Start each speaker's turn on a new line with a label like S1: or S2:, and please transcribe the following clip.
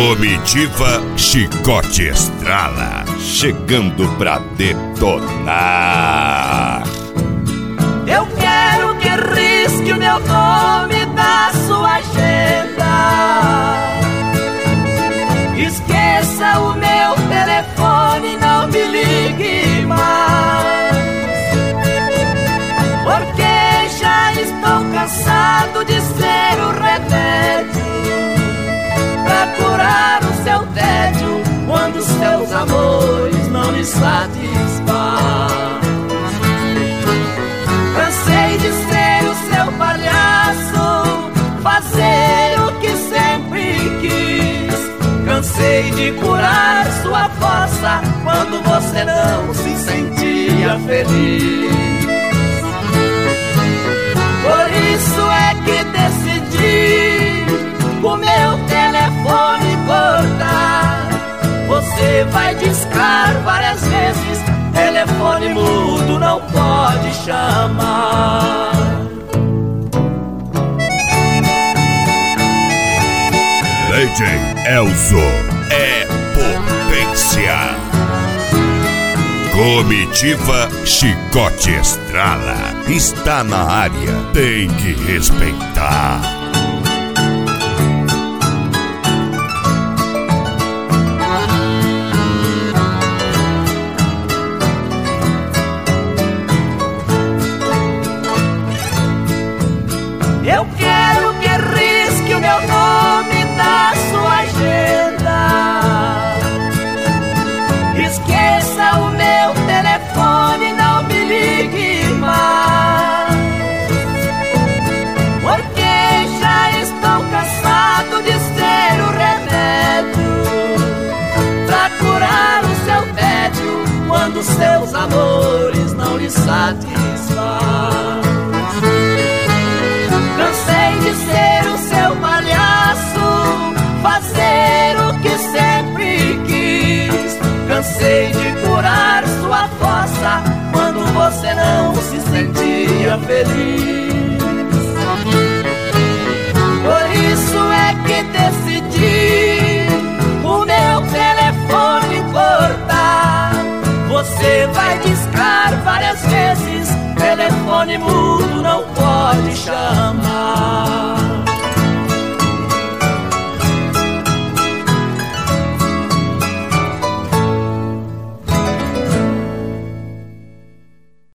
S1: Comitiva Chicote Estrala, chegando pra detonar.
S2: Eu quero que risque o meu nome da sua agenda. Esqueça o meu telefone, não me ligue mais, porque já estou cansado de ser o remédio pra curar o seu tédio quando seus amores não lhe satisfazem. Cansei de ser o seu palhaço, fazer o que sempre quis. Cansei de curar sua força quando você não se sentia feliz. Por isso é que decidi o meu telefone cortar. Você vai discar várias vezes, telefone mudo não pode chamar.
S1: DJ Elzo é potência. Comitiva Chicote Estrala está na área, tem que respeitar.
S2: Eu quero que risque o meu nome da sua agenda. Esqueça o meu telefone, não me ligue mais, porque já estou cansado de ser o remédio pra curar o seu tédio quando seus amores não lhe satisfazem. Cansei de ser o seu palhaço, fazer o que sempre quis. Cansei de curar sua força quando você não se sentia feliz. Por isso é que decidi o meu telefone cortar. Você vai discar várias vezes, telefone mudo não pode chamar.